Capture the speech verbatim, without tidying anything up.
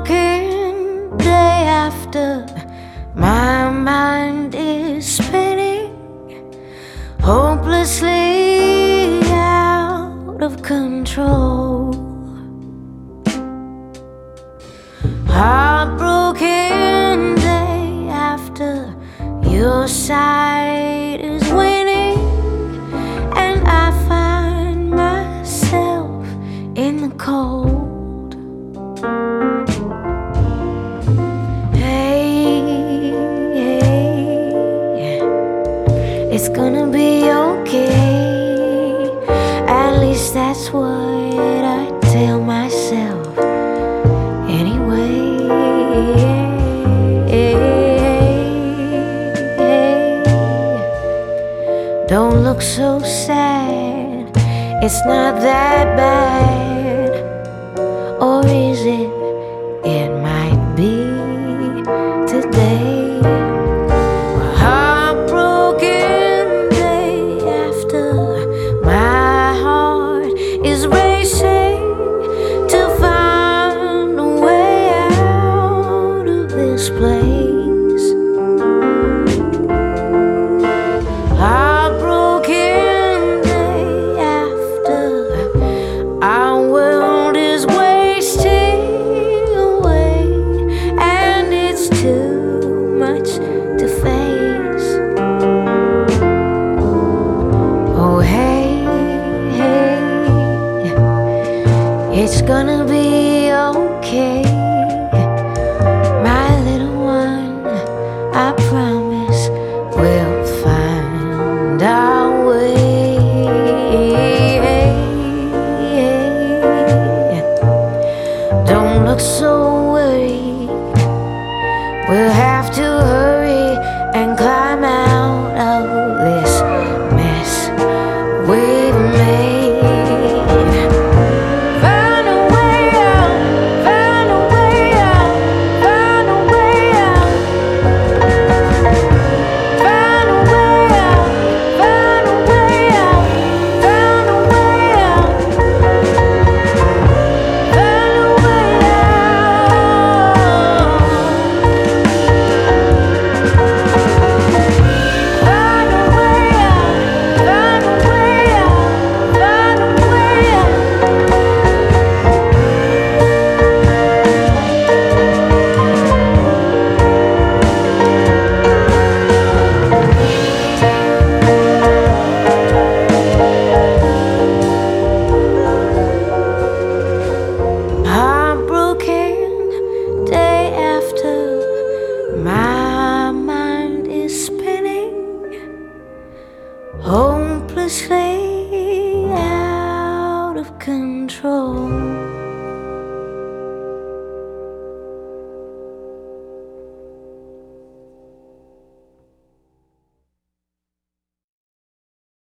Heartbroken day after, my mind is spinning, hopelessly out of control. Heartbroken day after, your side is winning, and I find myself in the cold. It's gonna be okay, at least that's what I tell myself anyway. Don't look so sad, it's not that bad. Or is it? It might be today. Place. Heartbroken day after, our world is wasting away, and it's too much to face. Oh hey, hey, it's gonna be